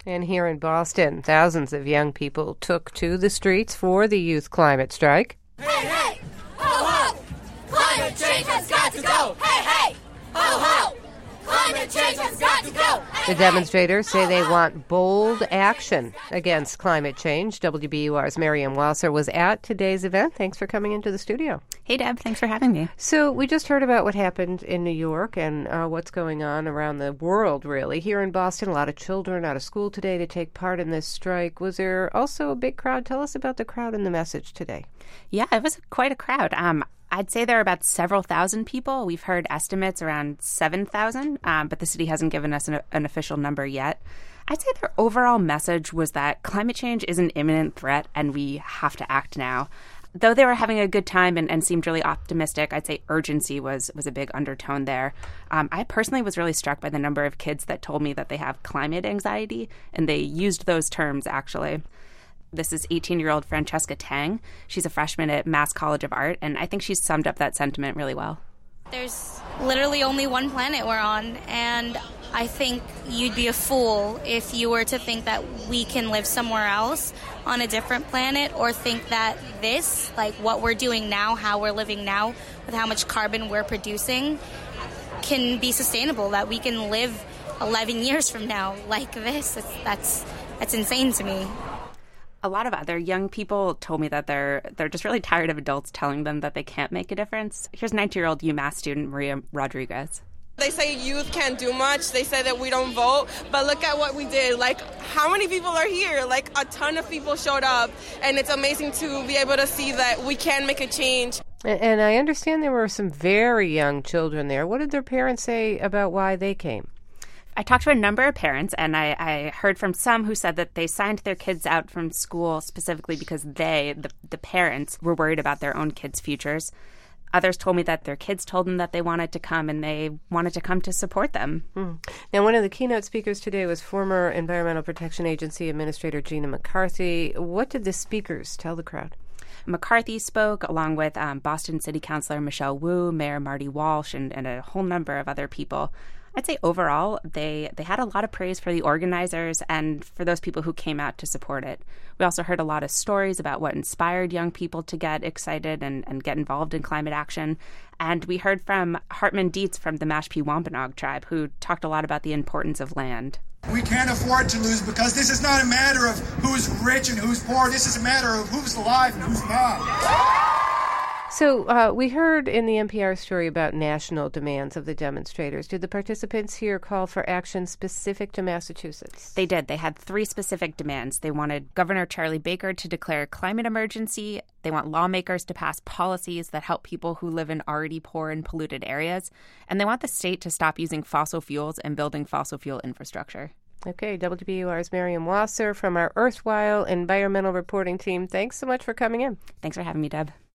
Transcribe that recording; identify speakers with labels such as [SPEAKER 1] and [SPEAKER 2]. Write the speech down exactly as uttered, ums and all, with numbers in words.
[SPEAKER 1] And here in Boston, thousands of young people took to the streets for the youth climate strike.
[SPEAKER 2] Hey, hey! Ho, ho! Climate change has got to go! Hey, hey! Ho, ho! Climate change has got to go!
[SPEAKER 1] The demonstrators say they want bold action against climate change. W B U R's Miriam Wasser was at today's event. Thanks for coming into the studio.
[SPEAKER 3] Hey, Deb. Thanks for having me.
[SPEAKER 1] So we just heard about what happened in New York and uh, what's going on around the world, really. Here in Boston, a lot of children out of school today to take part in this strike. Was there also a big crowd? Tell us about the crowd and the message today.
[SPEAKER 3] Yeah, it was quite a crowd. Um, I'd say there are about several thousand people. We've heard estimates around seven thousand, um, but the city hasn't given us an, an official number yet. I'd say their overall message was that climate change is an imminent threat and we have to act now. Though they were having a good time and, and seemed really optimistic, I'd say urgency was was a big undertone there. Um, I personally was really struck by the number of kids that told me that they have climate anxiety, and they used those terms, actually. This is eighteen-year-old Francesca Tang. She's a freshman at Mass College of Art, and I think she's summed up that sentiment really well.
[SPEAKER 4] There's literally only one planet we're on, and I think you'd be a fool if you were to think that we can live somewhere else on a different planet, or think that this, like what we're doing now, how we're living now, with how much carbon we're producing, can be sustainable, that we can live eleven years from now like this. It's, that's that's insane to me.
[SPEAKER 3] A lot of other young people told me that they're they're just really tired of adults telling them that they can't make a difference. Here's nineteen-year-old UMass student Maria Rodriguez.
[SPEAKER 5] They say youth can't do much. They say that we don't vote. But look at what we did. Like, how many people are here? Like, a ton of people showed up. And it's amazing to be able to see that we can make a change.
[SPEAKER 1] And, and I understand there were some very young children there. What did their parents say about why they came?
[SPEAKER 3] I talked to a number of parents, and I, I heard from some who said that they signed their kids out from school specifically because they, the, the parents, were worried about their own kids' futures. Others told me that their kids told them that they wanted to come, and they wanted to come to support them.
[SPEAKER 1] Hmm. Now, one of the keynote speakers today was former Environmental Protection Agency Administrator Gina McCarthy. What did the speakers tell the crowd?
[SPEAKER 3] McCarthy spoke, along with um, Boston City Councilor Michelle Wu, Mayor Marty Walsh, and, and a whole number of other people. I'd say overall, they, they had a lot of praise for the organizers and for those people who came out to support it. We also heard a lot of stories about what inspired young people to get excited and, and get involved in climate action. And we heard from Hartman Dietz from the Mashpee Wampanoag tribe, who talked a lot about the importance of land.
[SPEAKER 6] We can't afford to lose because this is not a matter of who's rich and who's poor. This is a matter of who's alive and who's not.
[SPEAKER 1] So uh, we heard in the N P R story about national demands of the demonstrators. Did the participants here call for action specific to Massachusetts?
[SPEAKER 3] They did. They had three specific demands. They wanted Governor Charlie Baker to declare a climate emergency. They want lawmakers to pass policies that help people who live in already poor and polluted areas. And they want the state to stop using fossil fuels and building fossil fuel infrastructure.
[SPEAKER 1] Okay, W B U R's Miriam Wasser from our Earthwhile environmental reporting team. Thanks so much for coming in.
[SPEAKER 3] Thanks for having me, Deb.